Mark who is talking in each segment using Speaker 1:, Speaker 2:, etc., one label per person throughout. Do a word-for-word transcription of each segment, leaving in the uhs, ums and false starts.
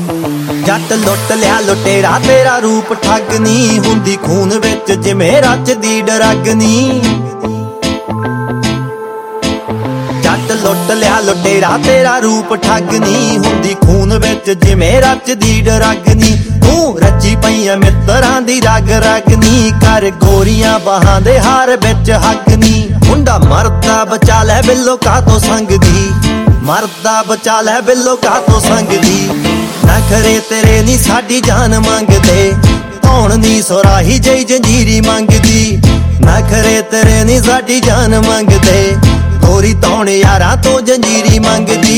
Speaker 1: जट लुट लिया लुटेरा तेरा रूप ठगनी हुंदी खून विच जिवें रचदी डरगनी। जट लुट लिया लुटेरा तेरा रूप ठगनी हुंदी खून विच जिवें रचदी डरगनी। तू रची पई मित्रां दी रग रगनी कर गोरियां बाहां दे हार विच हगनी। मुंडा मरदा बचा लै बिल्लो कातों संगदी मरदा बचा लै बिल्लो कातों संगदी। नखरे तेरे नी साडी जान मंगदे धौण नी सोराही जई जंजीरी मंगदी। नखरे तेरे नी साडी जान मंगदे गोरी धौण यारां तो जंजीरी मंगदी।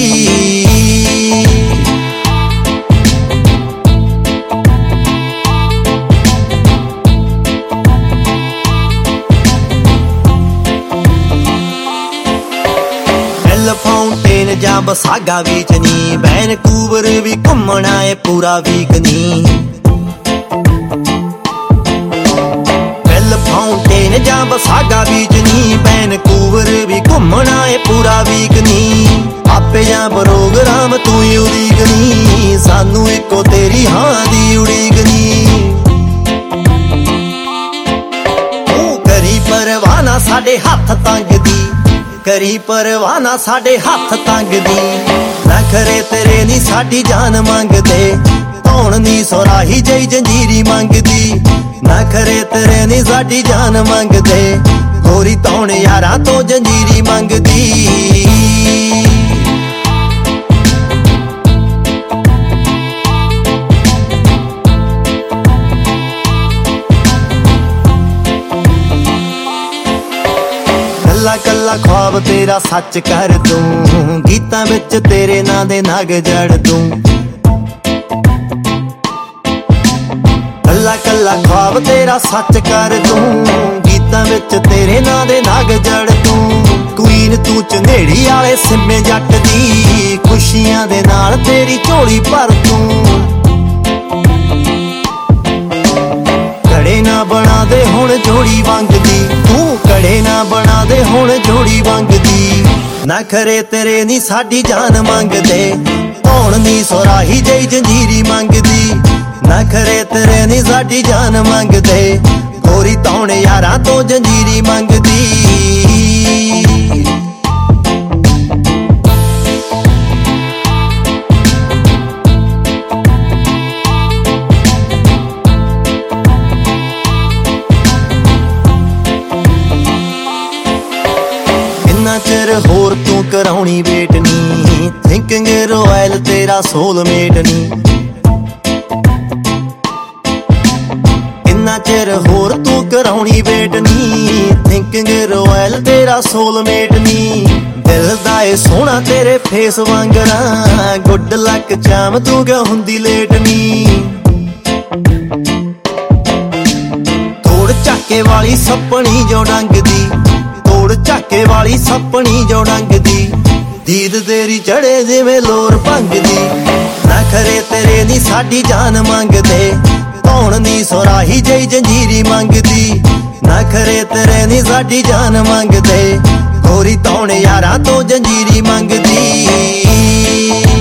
Speaker 1: फाउंटेन जां बसागा बीच नी वैनकूवर भी घुमना है पूरा वीक नी। वेल फाउंटेन जां बसागा बीच नी वैनकूवर भी घुमना है पूरा वीक नी। आपे जां प्रोग्राम तू ही उड़ीकनी सानू इको तेरी हां दी उड़ीकनी। तू करी परवाना साडे हथ तंग दी करी परवाना साडे हथ तंग दी। नखरे तेरे नी साडी जान मंगदे धौण नी सोराही जई जंजीरी मंगदी। नखरे तेरे नी साडी जान मंगदे गोरी धौण यारां तो जंजीरी मंगदी। कल्ला कल्ला ख्वाब तेरा सच कर दूं गीतां विच तेरे नां दे नग जड़ दूं। कल्ला कल्ला ख्वाब तेरा सच कर दूं गीतां विच तेरे नां दे नग जड़ दूं। क्वीन तू चनेड़ी आले सिम्मे जट दी खुशियां दे नाल तेरी झोली भर दूं। कड़े ना बना दे हुण जोड़ी वंगदी तू कड़े ना बना दे हुण जोड़ी वंगदी। नखरे तेरे नी साडी जान मंगदे धौण नी सोराही जई जंजीरी मंगदी। नखरे तेरे नी साडी जान मंगदे गोरी धौण यारां तो जंजीरी मंगदी। चिर होर तू कराउणी वेट नी थिंकिंग रॉयल तेरा सोलमेट नी। इन्ना चिर होर तू कराउणी वेट नी थिंकिंग रॉयल तेरा सोलमेट नी। दिल दा ए सोहना तेरे फेस वांगरा गुड लक चाम तू क्या हुंदी लेट नी। तोड़ झाके वाली सपनी जो डंगदी तोड़ झाके वाली सपनी जो डंगदी। दीद तेरी चढ़े जिवें लोर भंगदी। नखरे तेरे नी साडी जान मंगदे धौण नी सोराही जई जंजीरी मंगदी। नखरे तेरे नी साडी जान मंगदे गोरी धौण यारां तो जंजीरी मंगदी।